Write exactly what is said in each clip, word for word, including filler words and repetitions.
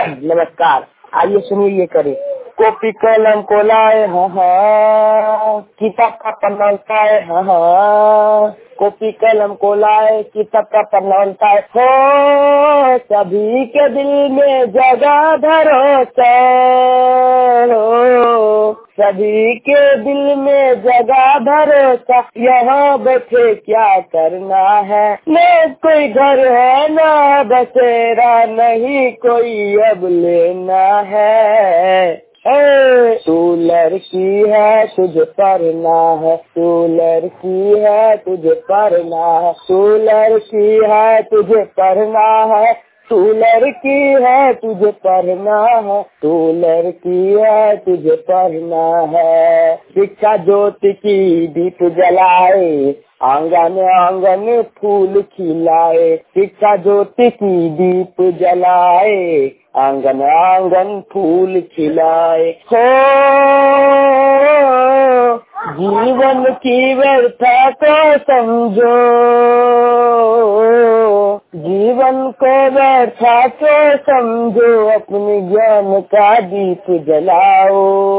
नमस्कार, आइए सुनिए ये करे। कॉपी कलम को लाए हाँ हाँ, किताब का पन्ना उठाए हाँ हाँ, कॉपी कलम को लाए किताब का पन्ना उठाए हो, सभी के दिल में जगह भरोसा हो, सभी के दिल में जगह भरोसा, यहाँ बैठे क्या करना है, न कोई घर है न बसेरा, नहीं कोई अब लेना है। ए, तू लड़की है तुझे पढ़ना है, तू लड़की है तुझे पढ़ना है, तू लड़की है तुझे पढ़ना है, तू लड़की है तुझे पढ़ना है, तू लड़की है तुझे पढ़ना है। शिक्षा ज्योति की दीप जलाए, आंगन आंगन फूल खिलाए, शिक्षा ज्योति की दीप जलाए, आंगन आंगन फूल खिलाए हो, जीवन की व्यर्था को समझो, जीवन को व्यर्था को समझो, अपने ज्ञान का दीप जलाओ।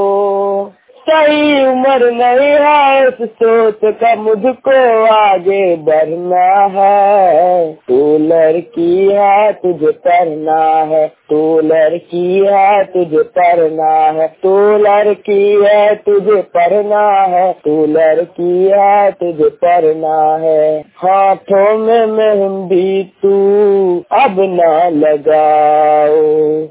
सही उम्र नहीं है उस सोच का मुझको आगे बढ़ना है, तू लड़की है तुझे पढ़ना है, तू लड़की है तुझे पढ़ना है, तू लड़की है तुझे पढ़ना है, तू लड़की है तुझे पढ़ना है। हाथों में मेहंदी तू अब ना लगाओ।